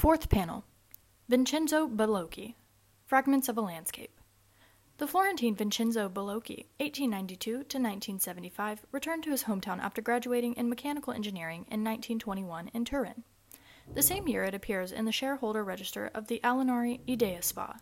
Fourth panel. Vincenzo Bellocchi. Fragments of a Landscape. The Florentine Vincenzo Bellocchi, 1892 to 1975, returned to his hometown after graduating in mechanical engineering in 1921 in Turin. The same year it appears in the shareholder register of the Alinari Idea Spa.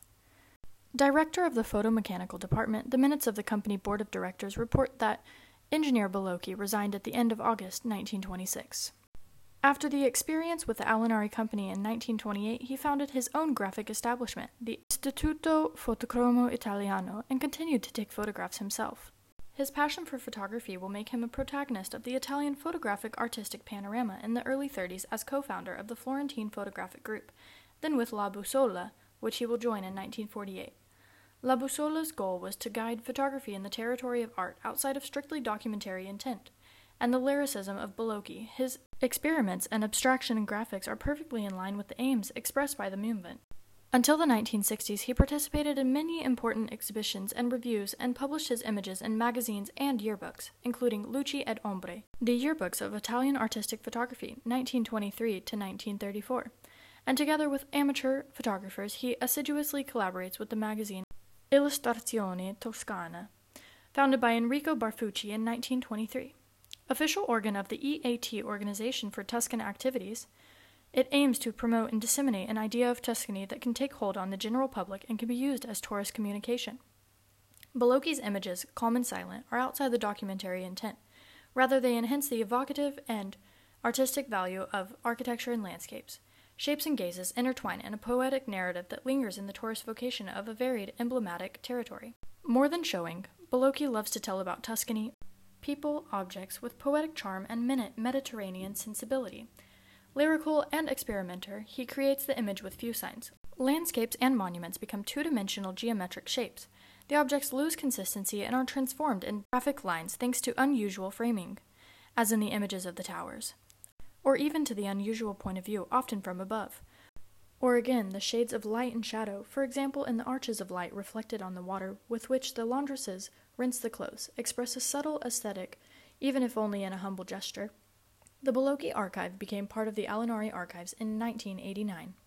Director of the photomechanical department, the minutes of the company board of directors report that Engineer Bellocchi resigned at the end of August 1926. After the experience with the Alinari Company in 1928, he founded his own graphic establishment, the Istituto Fotocromo Italiano, and continued to take photographs himself. His passion for photography will make him a protagonist of the Italian photographic artistic panorama in the early 30s as co-founder of the Florentine Photographic Group, then with La Bussola, which he will join in 1948. La Bussola's goal was to guide photography in the territory of art outside of strictly documentary intent, and the lyricism of Bellocchi, his experiments and abstraction in graphics are perfectly in line with the aims expressed by the movement. Until the 1960s, he participated in many important exhibitions and reviews and published his images in magazines and yearbooks, including Luci ed Ombre, the yearbooks of Italian artistic photography, 1923 to 1934, and together with amateur photographers, he assiduously collaborates with the magazine Illustrazione Toscana, founded by Enrico Barfucci in 1923. Official organ of the EAT Organization for Tuscan Activities, it aims to promote and disseminate an idea of Tuscany that can take hold on the general public and can be used as tourist communication. Bellocchi's images, calm and silent, are outside the documentary intent. Rather, they enhance the evocative and artistic value of architecture and landscapes. Shapes and gazes intertwine in a poetic narrative that lingers in the tourist vocation of a varied, emblematic territory. More than showing, Bellocchi loves to tell about Tuscany, people, objects, with poetic charm and Mediterranean sensibility. Lyrical and experimenter, he creates the image with few signs. Landscapes and monuments become two-dimensional geometric shapes. The objects lose consistency and are transformed in graphic lines thanks to unusual framing, as in the images of the towers, or even to the unusual point of view, often from above. Or again, the shades of light and shadow, for example in the arches of light reflected on the water with which the laundresses rinse the clothes, express a subtle aesthetic, even if only in a humble gesture. The Bellocchi Archive became part of the Alinari Archives in 1989.